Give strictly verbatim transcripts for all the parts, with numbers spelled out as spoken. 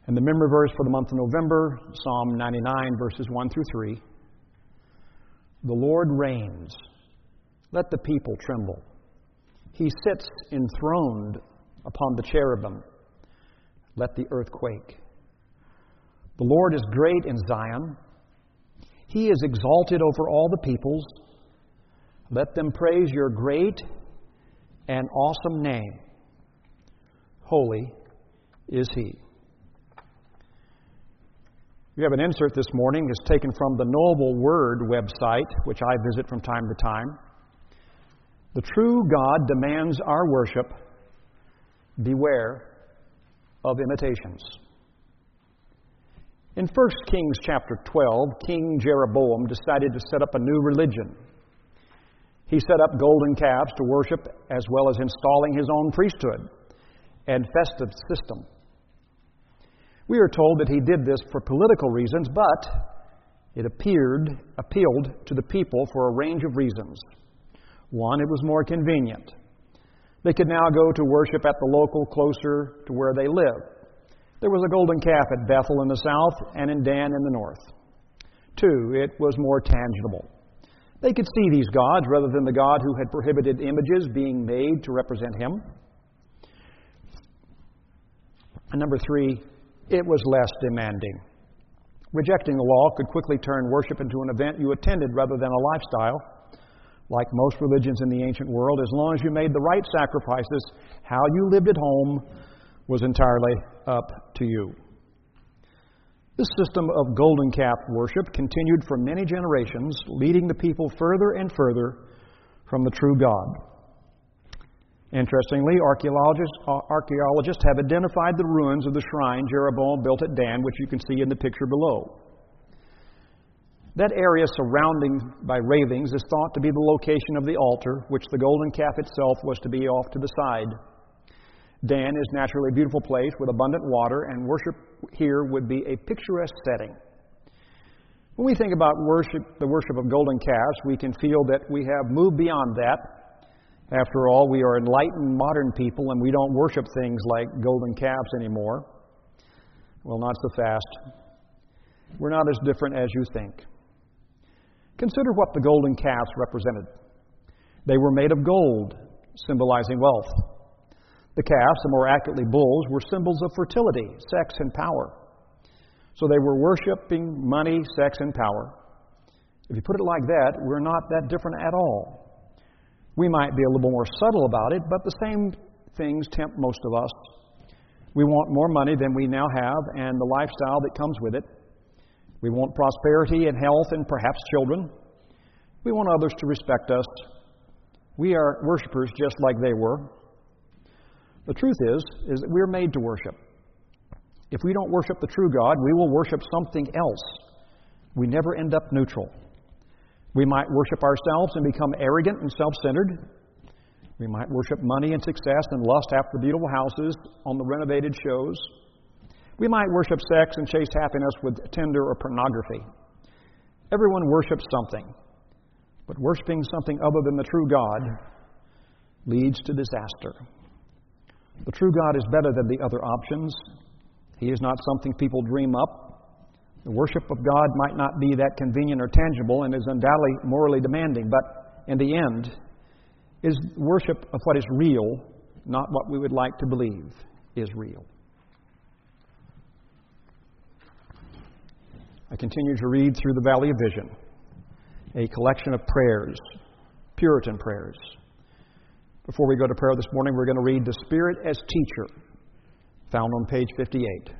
And the memory verse for the month of November, Psalm ninety-nine, verses one through three. The Lord reigns. Let the people tremble. He sits enthroned upon the cherubim. Let the earth quake. The Lord is great in Zion. He is exalted over all the peoples. Let them praise your great and awesome name. Holy is He. We have an insert this morning. It's taken from the Noble Word website, which I visit from time to time. The true God demands our worship. Beware of imitations. In First Kings chapter twelve, King Jeroboam decided to set up a new religion. He set up golden calves to worship, as well as installing his own priesthood and festive system. We are told that he did this for political reasons, but it appeared appealed to the people for a range of reasons. One, it was more convenient. They could now go to worship at the local closer to where they live. There was a golden calf at Bethel in the south and in Dan in the north. Two, it was more tangible. They could see these gods rather than the God who had prohibited images being made to represent Him. And number three, it was less demanding. Rejecting the law could quickly turn worship into an event you attended rather than a lifestyle. Like most religions in the ancient world, as long as you made the right sacrifices, how you lived at home was entirely up to you. This system of golden calf worship continued for many generations, leading the people further and further from the true God. Interestingly, archaeologists, uh, archaeologists have identified the ruins of the shrine Jeroboam built at Dan, which you can see in the picture below. That area surrounding by railings is thought to be the location of the altar, which the golden calf itself was to be off to the side. Dan is naturally a beautiful place with abundant water, and worship here would be a picturesque setting. When we think about worship, the worship of golden calves, we can feel that we have moved beyond that. After all, we are enlightened modern people, and we don't worship things like golden calves anymore. Well, not so fast. We're not as different as you think. Consider what the golden calves represented. They were made of gold, symbolizing wealth. The calves, or more accurately bulls, were symbols of fertility, sex, and power. So they were worshiping money, sex, and power. If you put it like that, we're not that different at all. We might be a little more subtle about it, but the same things tempt most of us. We want more money than we now have and the lifestyle that comes with it. We want prosperity and health and perhaps children. We want others to respect us. We are worshipers just like they were. The truth is, is that we're made to worship. If we don't worship the true God, we will worship something else. We never end up neutral. We might worship ourselves and become arrogant and self-centered. We might worship money and success and lust after beautiful houses on the renovated shows. We might worship sex and chase happiness with Tinder or pornography. Everyone worships something. But worshiping something other than the true God leads to disaster. The true God is better than the other options. He is not something people dream up. The worship of God might not be that convenient or tangible and is undoubtedly morally demanding, but in the end, is worship of what is real, not what we would like to believe is real. I continue to read through the Valley of Vision, a collection of prayers, Puritan prayers. Before we go to prayer this morning, we're going to read The Spirit as Teacher, found on page fifty-eight.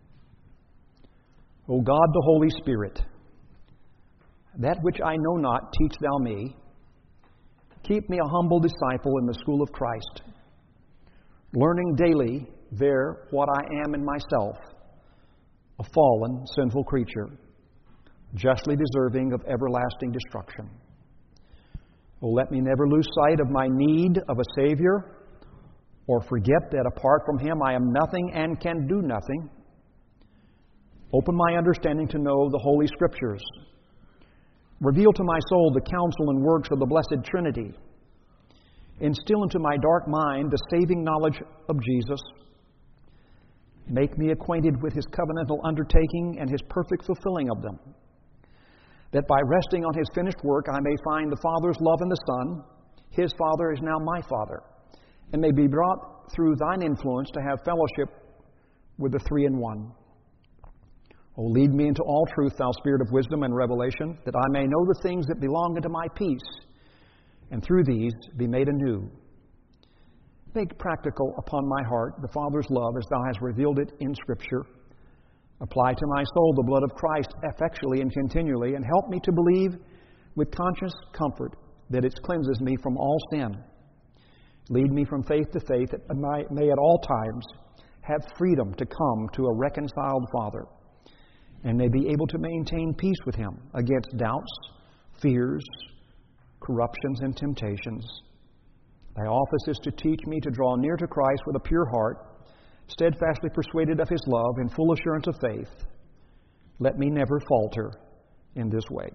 O God, the Holy Spirit, that which I know not, teach thou me. Keep me a humble disciple in the school of Christ, learning daily there what I am in myself, a fallen, sinful creature, justly deserving of everlasting destruction. O let me never lose sight of my need of a Savior, or forget that apart from Him I am nothing and can do nothing. Open my understanding to know the Holy Scriptures. Reveal to my soul the counsel and works of the Blessed Trinity. Instill into my dark mind the saving knowledge of Jesus. Make me acquainted with His covenantal undertaking and His perfect fulfilling of them, that by resting on His finished work I may find the Father's love in the Son. His Father is now my Father, and may be brought through Thine influence to have fellowship with the Three in One. O lead me into all truth, Thou Spirit of wisdom and revelation, that I may know the things that belong unto my peace, and through these be made anew. Make practical upon my heart the Father's love as Thou hast revealed it in Scripture. Apply to my soul the blood of Christ effectually and continually, and help me to believe with conscious comfort that it cleanses me from all sin. Lead me from faith to faith, that I may at all times have freedom to come to a reconciled Father, and may be able to maintain peace with Him against doubts, fears, corruptions, and temptations. Thy office is to teach me to draw near to Christ with a pure heart, steadfastly persuaded of His love in full assurance of faith. Let me never falter in this way.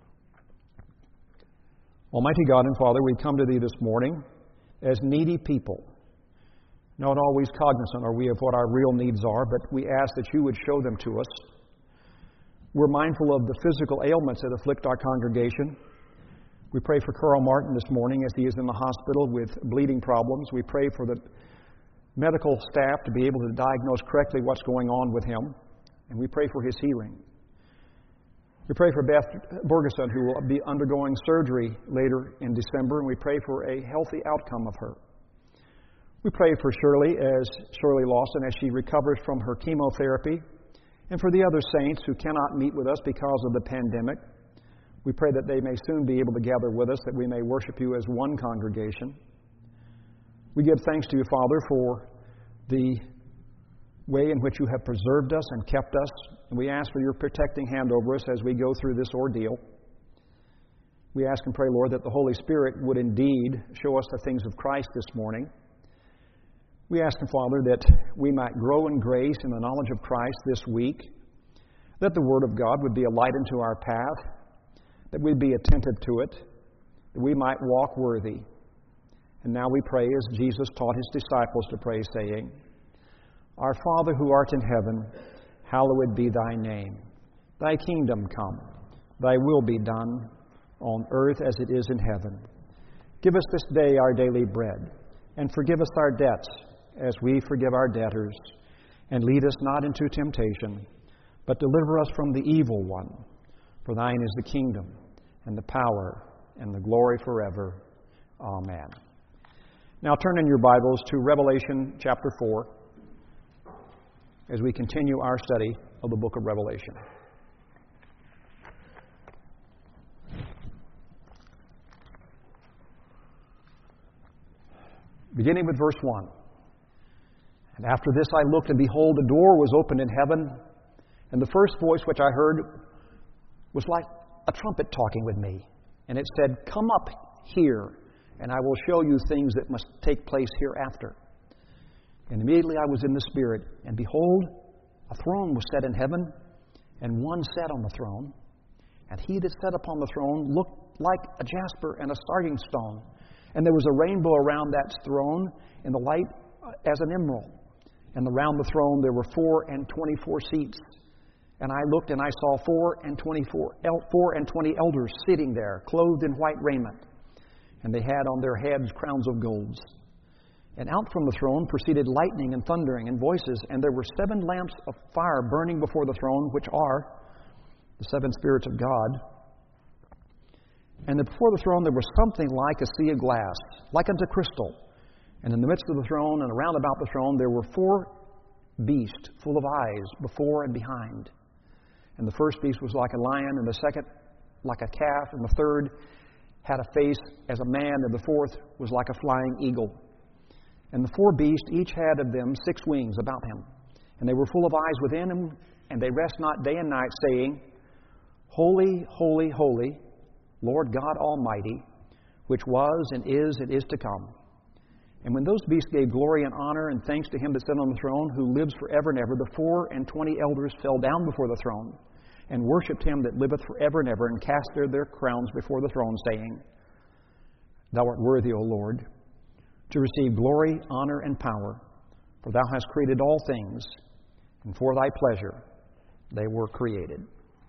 Almighty God and Father, we come to Thee this morning as needy people, not always cognizant are we of what our real needs are, but we ask that You would show them to us. We're mindful of the physical ailments that afflict our congregation. We pray for Carl Martin this morning as he is in the hospital with bleeding problems. We pray for the medical staff to be able to diagnose correctly what's going on with him, and we pray for his healing. We pray for Beth Bergeson, who will be undergoing surgery later in December, and we pray for a healthy outcome of her. We pray for Shirley, as Shirley Lawson, as she recovers from her chemotherapy, and for the other saints who cannot meet with us because of the pandemic. We pray that they may soon be able to gather with us, that we may worship You as one congregation. We give thanks to You, Father, for the way in which You have preserved us and kept us, and we ask for Your protecting hand over us as we go through this ordeal. We ask and pray, Lord, that the Holy Spirit would indeed show us the things of Christ this morning. We ask, Father, that we might grow in grace in the knowledge of Christ this week, that the Word of God would be a light into our path, that we'd be attentive to it, that we might walk worthy. And now we pray as Jesus taught His disciples to pray, saying, Our Father who art in heaven, hallowed be Thy name. Thy kingdom come, Thy will be done, on earth as it is in heaven. Give us this day our daily bread, and forgive us our debts, as we forgive our debtors. And lead us not into temptation, but deliver us from the evil one. For Thine is the kingdom, and the power, and the glory forever. Amen. Now turn in your Bibles to Revelation chapter four, as we continue our study of the book of Revelation. Beginning with verse one. And after this I looked, and behold, a door was opened in heaven, and the first voice which I heard was like a trumpet talking with me. And it said, Come up here, and I will show you things that must take place hereafter. And immediately I was in the Spirit, and behold, a throne was set in heaven, and one sat on the throne. And he that sat upon the throne looked like a jasper and a starting stone. And there was a rainbow around that throne, in the light as an emerald. And around the throne there were four and twenty-four seats. And I looked, and I saw four and twenty-four, four and twenty elders sitting there, clothed in white raiment. And they had on their heads crowns of gold. And out from the throne proceeded lightning and thundering and voices. And there were seven lamps of fire burning before the throne, which are the seven spirits of God. And before the throne there was something like a sea of glass, like unto crystal. And in the midst of the throne and around about the throne there were four beasts full of eyes before and behind. And the first beast was like a lion, and the second like a calf, and the third had a face as a man, and the fourth was like a flying eagle. And the four beasts each had of them six wings about him. And they were full of eyes within them, and they rest not day and night, saying, Holy, holy, holy, Lord God Almighty, which was and is and is to come. And when those beasts gave glory and honor and thanks to Him that sat on the throne, who lives forever and ever, the four and twenty elders fell down before the throne, and worshipped Him that liveth forever and ever, and cast their, their crowns before the throne, saying, Thou art worthy, O Lord, to receive glory, honor, and power, for Thou hast created all things, and for thy pleasure they were created.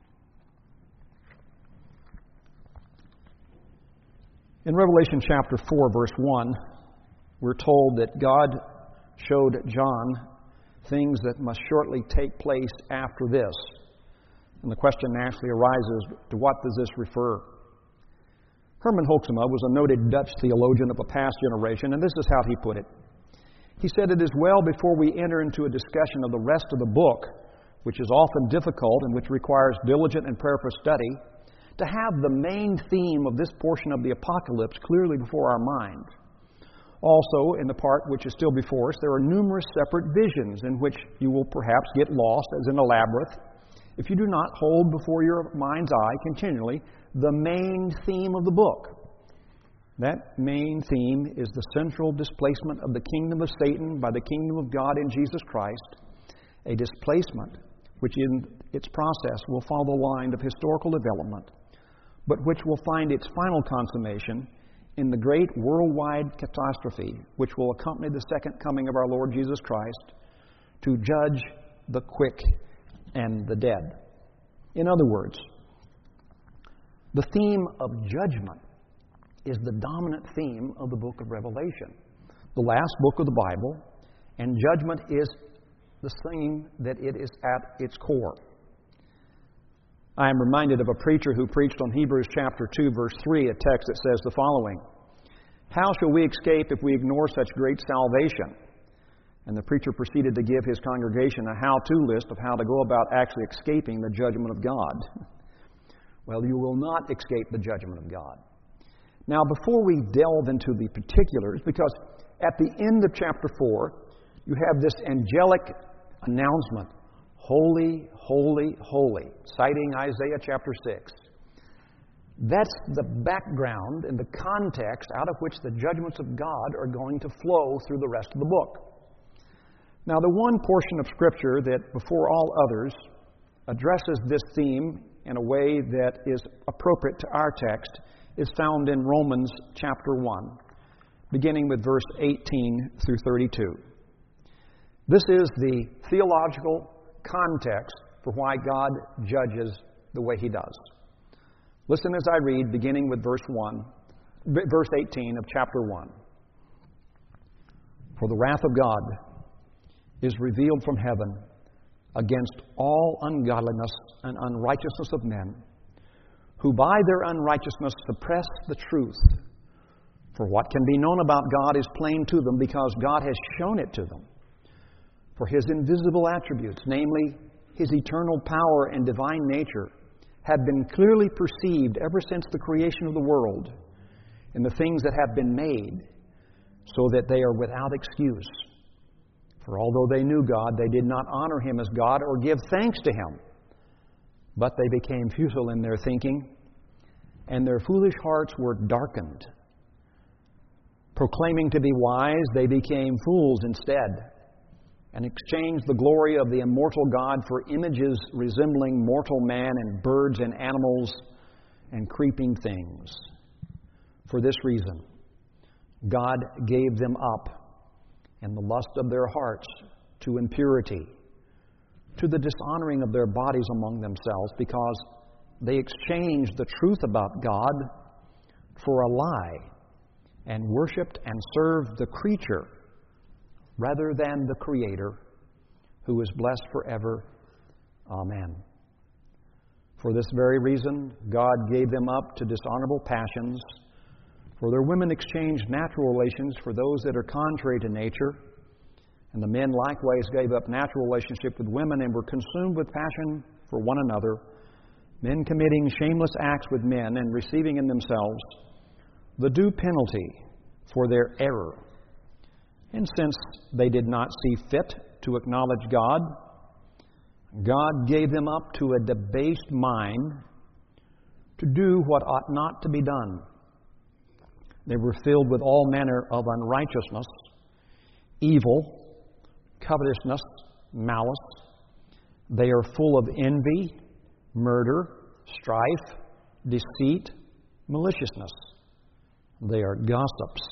In Revelation chapter four, verse one, we're told that God showed John things that must shortly take place after this. And the question naturally arises, to what does this refer? Herman Hoeksema was a noted Dutch theologian of a past generation, and this is how he put it. He said, "It is well, before we enter into a discussion of the rest of the book, which is often difficult and which requires diligent and prayerful study, to have the main theme of this portion of the apocalypse clearly before our mind. Also, in the part which is still before us, there are numerous separate visions in which you will perhaps get lost as in a labyrinth if you do not hold before your mind's eye continually the main theme of the book. That main theme is the central displacement of the kingdom of Satan by the kingdom of God in Jesus Christ, a displacement which in its process will follow the line of historical development, but which will find its final consummation in the great worldwide catastrophe which will accompany the second coming of our Lord Jesus Christ to judge the quick and the dead." In other words, the theme of judgment is the dominant theme of the book of Revelation, the last book of the Bible, and judgment is the theme that it is at its core. I am reminded of a preacher who preached on Hebrews chapter two, verse three, a text that says the following: "How shall we escape if we ignore such great salvation?" And the preacher proceeded to give his congregation a how-to list of how to go about actually escaping the judgment of God. Well, you will not escape the judgment of God. Now, before we delve into the particulars, because at the end of chapter four, you have this angelic announcement, "Holy, holy, holy," citing Isaiah chapter six. That's the background and the context out of which the judgments of God are going to flow through the rest of the book. Now, the one portion of Scripture that, before all others, addresses this theme in a way that is appropriate to our text is found in Romans chapter one, beginning with verse eighteen through thirty-two. This is the theological context for why God judges the way He does. Listen as I read, beginning with verse one, verse eighteen of chapter one. "For the wrath of God is revealed from heaven against all ungodliness and unrighteousness of men, who by their unrighteousness suppress the truth. For what can be known about God is plain to them, because God has shown it to them. For His invisible attributes, namely His eternal power and divine nature, have been clearly perceived ever since the creation of the world in the things that have been made, so that they are without excuse. For although they knew God, they did not honor Him as God or give thanks to Him. But they became futile in their thinking, and their foolish hearts were darkened. Proclaiming to be wise, they became fools instead, and exchanged the glory of the immortal God for images resembling mortal man and birds and animals and creeping things. For this reason, God gave them up in the lust of their hearts to impurity, to the dishonoring of their bodies among themselves, because they exchanged the truth about God for a lie, and worshipped and served the creature rather than the Creator, who is blessed forever. Amen. For this very reason, God gave them up to dishonorable passions. For their women exchanged natural relations for those that are contrary to nature. And the men likewise gave up natural relationship with women and were consumed with passion for one another, men committing shameless acts with men and receiving in themselves the due penalty for their error. And since they did not see fit to acknowledge God, God gave them up to a debased mind to do what ought not to be done. They were filled with all manner of unrighteousness, evil, covetousness, malice. They are full of envy, murder, strife, deceit, maliciousness. They are gossips,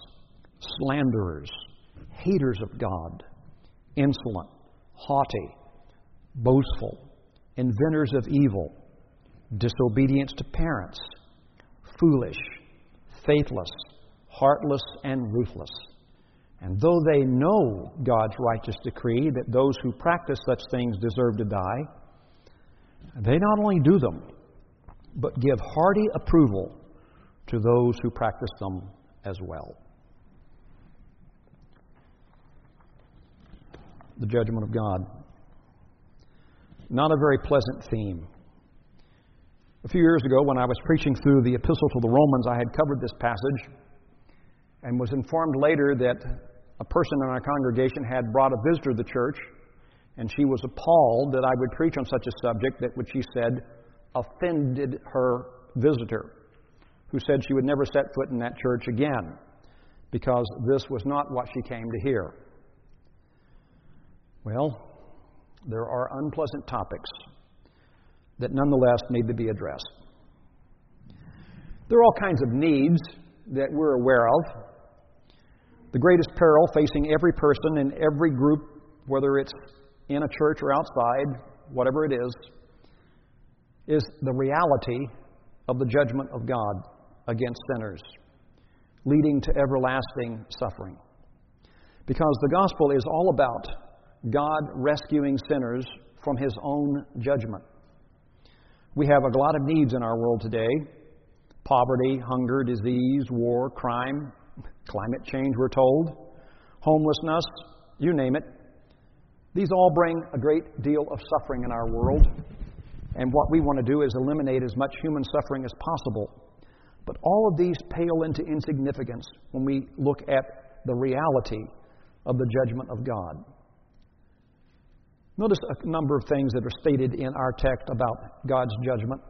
slanderers, haters of God, insolent, haughty, boastful, inventors of evil, disobedience to parents, foolish, faithless, heartless, and ruthless. And though they know God's righteous decree that those who practice such things deserve to die, they not only do them, but give hearty approval to those who practice them as well. The judgment of God. Not a very pleasant theme. A few years ago, when I was preaching through the Epistle to the Romans, I had covered this passage and was informed later that a person in our congregation had brought a visitor to the church, and she was appalled that I would preach on such a subject that, which she said, offended her visitor, who said she would never set foot in that church again because this was not what she came to hear. Well, there are unpleasant topics that nonetheless need to be addressed. There are all kinds of needs that we're aware of. The greatest peril facing every person in every group, whether it's in a church or outside, whatever it is, is the reality of the judgment of God against sinners, leading to everlasting suffering. Because the gospel is all about God rescuing sinners from His own judgment. We have a lot of needs in our world today. Poverty, hunger, disease, war, crime, climate change, we're told, homelessness, you name it. These all bring a great deal of suffering in our world. And what we want to do is eliminate as much human suffering as possible. But all of these pale into insignificance when we look at the reality of the judgment of God. Notice a number of things that are stated in our text about God's judgment.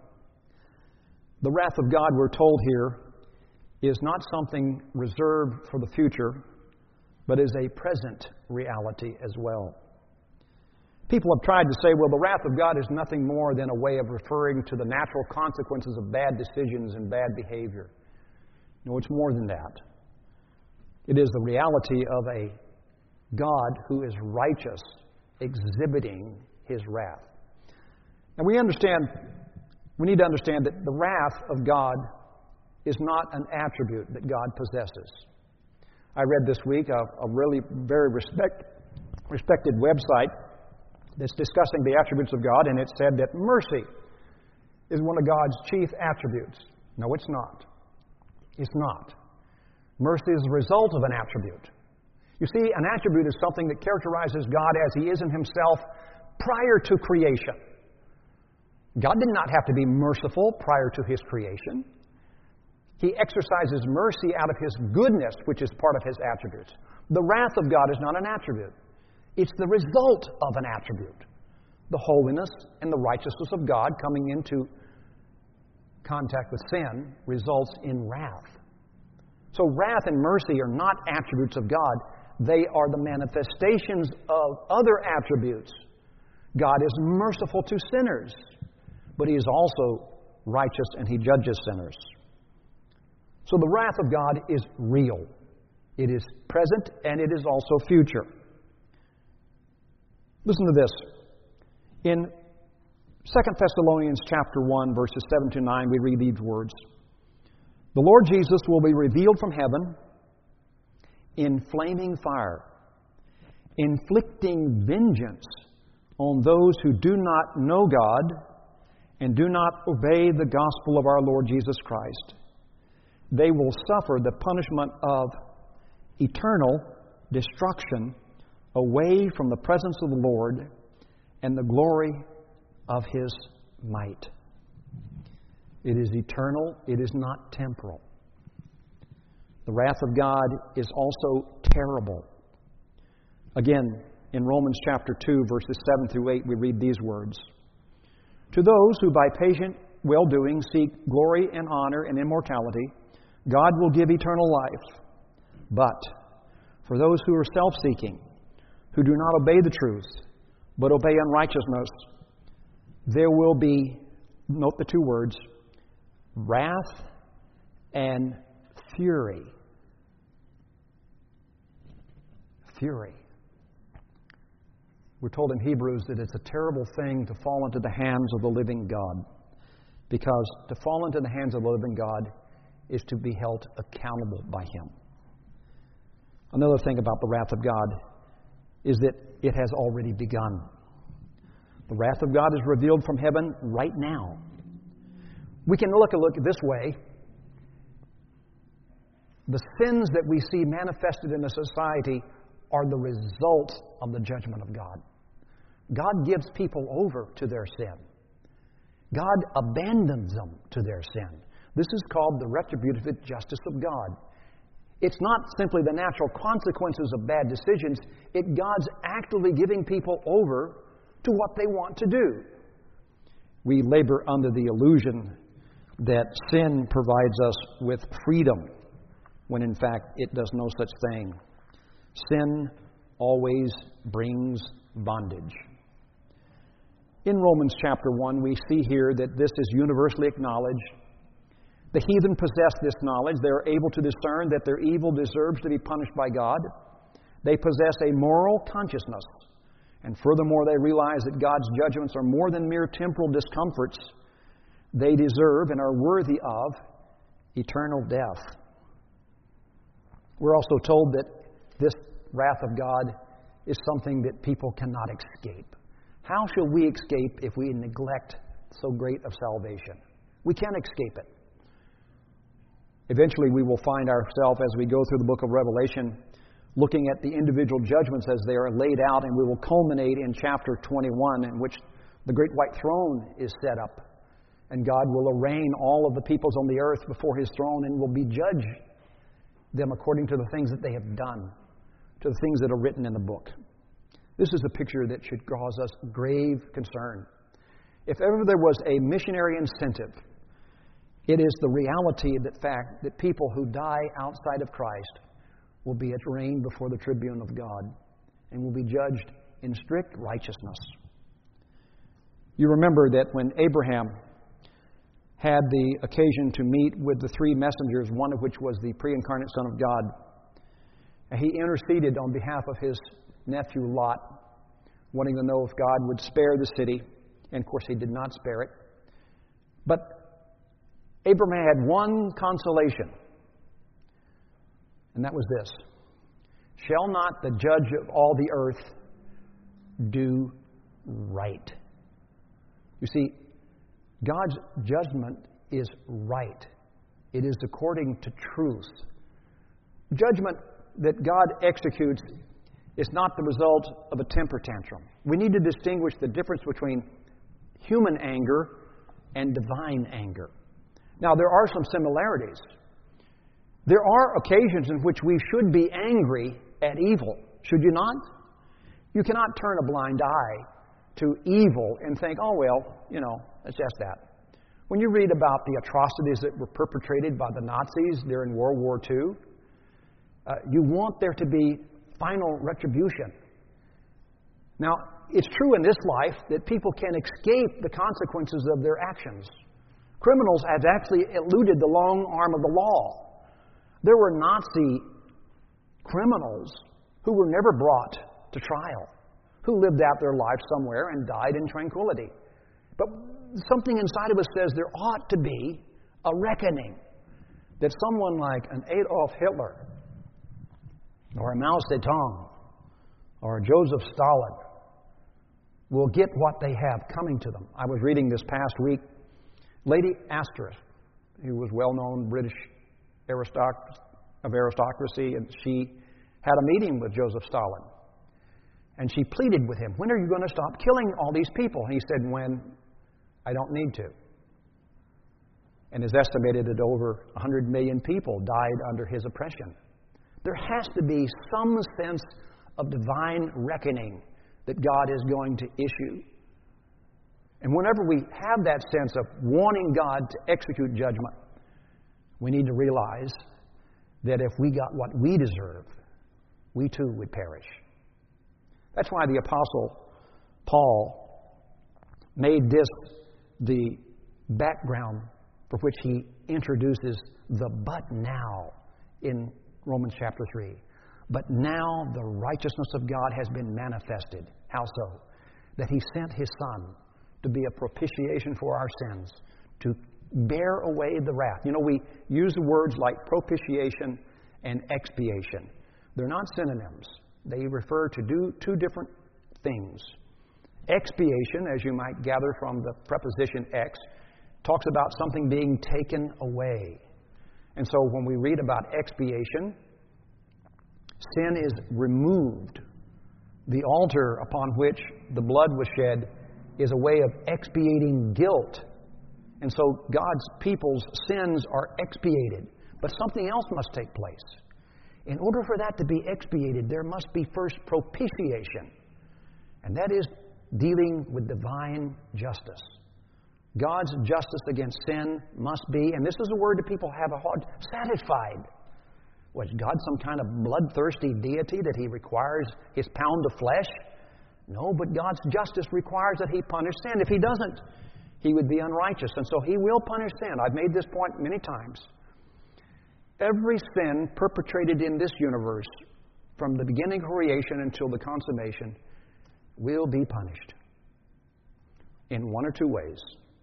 The wrath of God, we're told here, is not something reserved for the future, but is a present reality as well. People have tried to say, well, the wrath of God is nothing more than a way of referring to the natural consequences of bad decisions and bad behavior. No, it's more than that. It is the reality of a God who is righteous, exhibiting His wrath. And we understand, we need to understand that the wrath of God is not an attribute that God possesses. I read this week a, a really very respect, respected website that's discussing the attributes of God, and it said that mercy is one of God's chief attributes. No, it's not. It's not. Mercy is the result of an attribute. You see, an attribute is something that characterizes God as He is in Himself prior to creation. God did not have to be merciful prior to His creation. He exercises mercy out of His goodness, which is part of His attributes. The wrath of God is not an attribute. It's the result of an attribute. The holiness and the righteousness of God coming into contact with sin results in wrath. So wrath and mercy are not attributes of God. They are the manifestations of other attributes. God is merciful to sinners, but He is also righteous and He judges sinners. So the wrath of God is real. It is present and it is also future. Listen to this. In Second Thessalonians chapter one, verses seven to nine, we read these words. The Lord Jesus will be revealed from heaven in flaming fire, inflicting vengeance on those who do not know God and do not obey the gospel of our Lord Jesus Christ. They will suffer the punishment of eternal destruction away from the presence of the Lord and the glory of His might. It is eternal, it is not temporal. The wrath of God is also terrible. Again, in Romans chapter two, verses seven through eight, we read these words. To those who by patient well-doing seek glory and honor and immortality, God will give eternal life. But for those who are self-seeking, who do not obey the truth, but obey unrighteousness, there will be, note the two words, wrath and fury. Fury. We're told in Hebrews that it's a terrible thing to fall into the hands of the living God, because to fall into the hands of the living God is to be held accountable by Him. Another thing about the wrath of God is that it has already begun. The wrath of God is revealed from heaven right now. We can look, look at it this way. The sins that we see manifested in a society are the result of the judgment of God. God gives people over to their sin. God abandons them to their sin. This is called the retributive justice of God. It's not simply the natural consequences of bad decisions. It's God's actively giving people over to what they want to do. We labor under the illusion that sin provides us with freedom, when in fact it does no such thing. Sin always brings bondage. In Romans chapter one, we see here that this is universally acknowledged. The heathen possess this knowledge. They are able to discern that their evil deserves to be punished by God. They possess a moral consciousness. And furthermore, they realize that God's judgments are more than mere temporal discomforts. They deserve and are worthy of eternal death. We're also told that this wrath of God is something that people cannot escape. How shall we escape if we neglect so great of salvation? We can't escape it. Eventually we will find ourselves, as we go through the book of Revelation, looking at the individual judgments as they are laid out, and we will culminate in chapter twenty-one, in which the great white throne is set up. And God will arraign all of the peoples on the earth before His throne and will be judge them according to the things that they have done, to the things that are written in the book. This is a picture that should cause us grave concern. If ever there was a missionary incentive, it is the reality of the fact that people who die outside of Christ will be arraigned before the tribune of God and will be judged in strict righteousness. You remember that when Abraham had the occasion to meet with the three messengers, one of which was the pre-incarnate Son of God, he interceded on behalf of his nephew Lot, wanting to know if God would spare the city. And of course, He did not spare it. But Abraham had one consolation, and that was this: shall not the judge of all the earth do right? You see, God's judgment is right. It is according to truth. Judgment that God executes is not the result of a temper tantrum. We need to distinguish the difference between human anger and divine anger. Now, there are some similarities. There are occasions in which we should be angry at evil, should you not? You cannot turn a blind eye to evil and think, oh, well, you know, it's just that. When you read about the atrocities that were perpetrated by the Nazis during World War Two, uh, you want there to be final retribution. Now, it's true in this life that people can escape the consequences of their actions. Criminals have actually eluded the long arm of the law. There were Nazi criminals who were never brought to trial, who lived out their life somewhere and died in tranquility. But something inside of us says there ought to be a reckoning, that someone like an Adolf Hitler or a Mao Zedong or a Joseph Stalin will get what they have coming to them. I was reading this past week, Lady Astor, who was well-known British aristoc- of aristocracy, and she had a meeting with Joseph Stalin. And she pleaded with him, when are you going to stop killing all these people? And he said, when I don't need to. And it's estimated that over one hundred million people died under his oppression. There has to be some sense of divine reckoning that God is going to issue. And whenever we have that sense of wanting God to execute judgment, we need to realize that if we got what we deserve, we too would perish. That's why the Apostle Paul made this the background for which he introduces the but now in Romans chapter three. But now the righteousness of God has been manifested, How so? That He sent His Son to be a propitiation for our sins, to bear away the wrath. You know, we use words like propitiation and expiation. They're not synonyms. They refer to do two different things. Expiation, as you might gather from the preposition ex, talks about something being taken away. And so when we read about expiation, sin is removed. The altar upon which the blood was shed is a way of expiating guilt. And so God's people's sins are expiated. But something else must take place. In order for that to be expiated, there must be first propitiation. And that is dealing with divine justice. God's justice against sin must be, and this is a word that people have a hard, satisfied. Was God some kind of bloodthirsty deity that He requires His pound of flesh? No, but God's justice requires that He punish sin. If He doesn't, He would be unrighteous. And so He will punish sin. I've made this point many times. Every sin perpetrated in this universe, from the beginning of creation until the consummation, will be punished in one or two ways.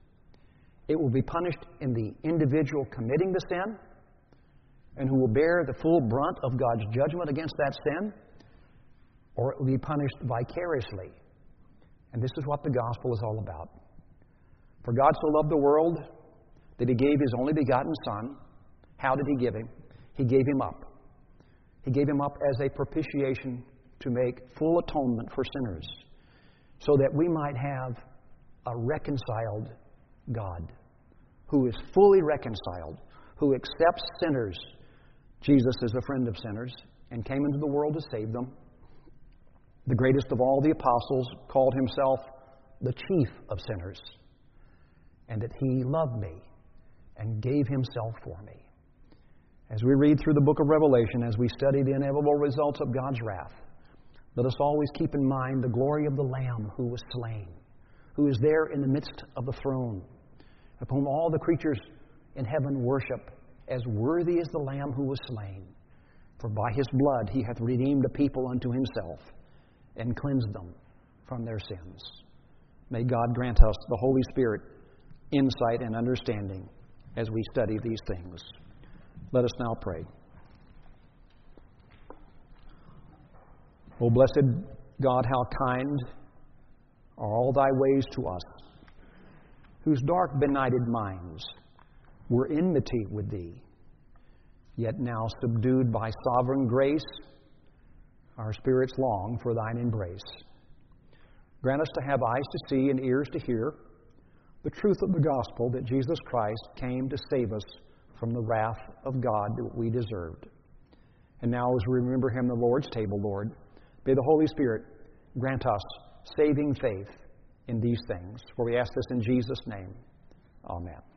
It will be punished in the individual committing the sin, and who will bear the full brunt of God's judgment against that sin, or it will be punished vicariously. And this is what the gospel is all about. For God so loved the world that He gave His only begotten Son. How did He give Him? He gave Him up. He gave Him up as a propitiation to make full atonement for sinners, so that we might have a reconciled God who is fully reconciled, who accepts sinners. Jesus is a friend of sinners and came into the world to save them. The greatest of all the apostles called Himself the chief of sinners, and that He loved me and gave Himself for me. As we read through the book of Revelation, as we study the inevitable results of God's wrath, let us always keep in mind the glory of the Lamb who was slain, who is there in the midst of the throne, of whom all the creatures in heaven worship, as worthy is the Lamb who was slain. For by His blood He hath redeemed a people unto Himself, and cleansed them from their sins. May God grant us the Holy Spirit insight and understanding as we study these things. Let us now pray. O blessed God, how kind are all Thy ways to us, whose dark benighted minds were enmity with Thee, yet now subdued by sovereign grace, our spirits long for Thine embrace. Grant us to have eyes to see and ears to hear the truth of the gospel that Jesus Christ came to save us from the wrath of God that we deserved. And now as we remember Him, the Lord's table, Lord, may the Holy Spirit grant us saving faith in these things. For we ask this in Jesus' name. Amen.